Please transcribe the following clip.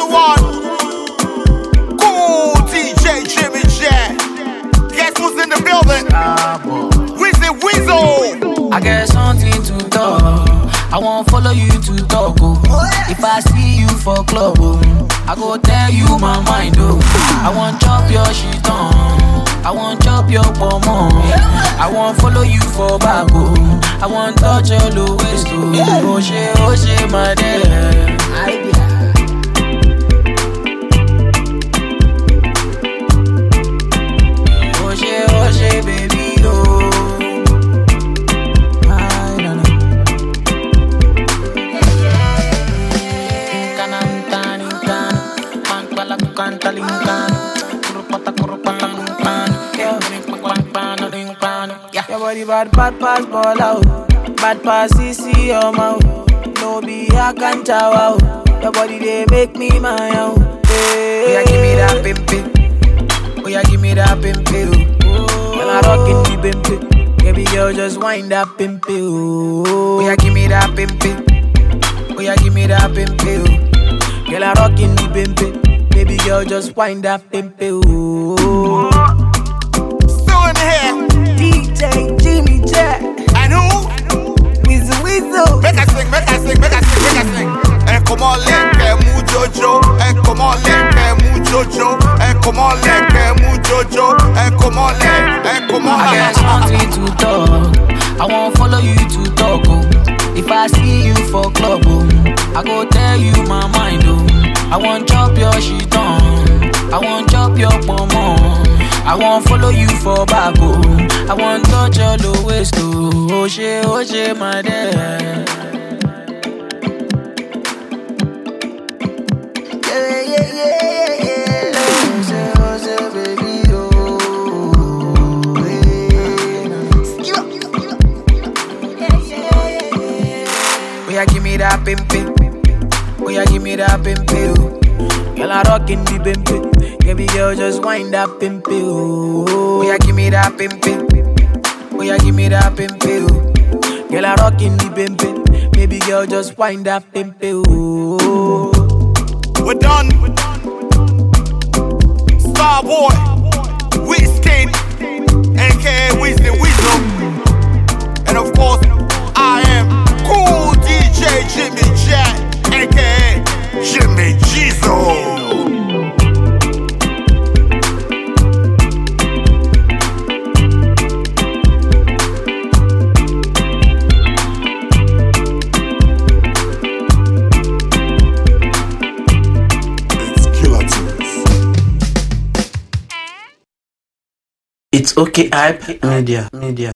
the one. Cool DJ Jimmy J. Guess who's in the building? Wizzy Weasel. I got something to talk. I won't follow you to talk. Oh. If I see you for club, oh, I go tell you my mind. Oh. I won't chop your shit on. I won't chop your pomo. I won't follow you for bag. Oh. I won't touch your low waist. Oh, she, my dear. Oh, she, baby, oh. Your body bad pass ball out. Bad pass CC your mouth. No be I can't chow out. Your body they make me my own. Oh yeah, give me that pimpin'. Oh yeah, give me that pimpin'. When I rockin' the pimpin', baby girl just wind that pimpin'. Oh yeah, give me that pimpin'. Oh yeah, give me that pimpin'. Girl I rockin' the pimpin', baby girl just wind that pimpin'. Still in here. DJ Jimmy Jack. And who? Weasel. Make us sing. Comment les mou Jojo. Comment les mou Jojo. Comment les mou Jojo. Comment I got something to talk. I won't follow you to talk. Oh. If I see you for club, oh, I go tell you my mind. Oh. I won't chop your shit on. I won't chop your pomo. I won't follow you for back. Oh. I won't touch your low waist. Oh, she, my dear. Oh yeah, give me that pimpin'. Oh yeah, give me that pimpin'. Girl, I rockin' the pimpin'. Baby girl, just wind that pimpin'. Oh yeah, give me that pimpin'. Oh yeah, give me that pimpin'. Girl, I rockin' the pimpin'. Baby girl, just wind that pimpin'. We're done. Starboy, Wizkid, aka Wizzy Weasel, and of course, I am Cool DJ Jimmy Jack, aka Jimmy Jizo. It's okay, hype media.